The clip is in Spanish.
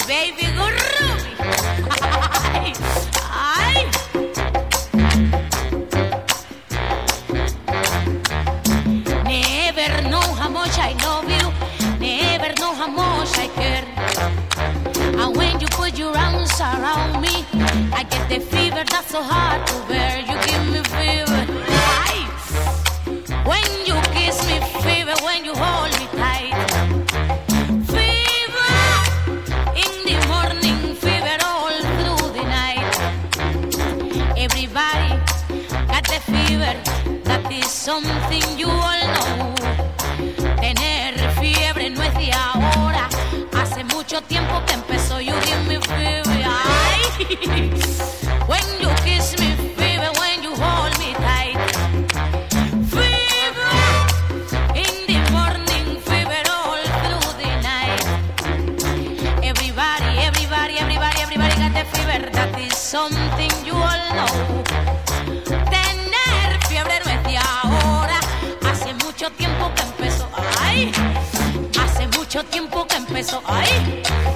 baby Groovy. Ay, ay. Never know how much I love you. Never know how much I care. And when you put your arms around me, I get the fever that's so hard to bear. You give me fever. Ay. When you kiss me, fever. When you hold me tight, fever. In the morning, fever all through the night. Everybody got the fever. That is something you all know. Tener fiebre no es de ahora. Hace mucho tiempo que empezó. You give me fever. Ay. When you kiss me, fever. When you hold me tight, fever. In the morning, fever all through the night. Everybody, everybody, everybody, everybody got the fever. That is something you all know. Tener fiebre no es de ahora. Hace mucho tiempo que empezó. Ay. Hace mucho tiempo que empezó. Ay.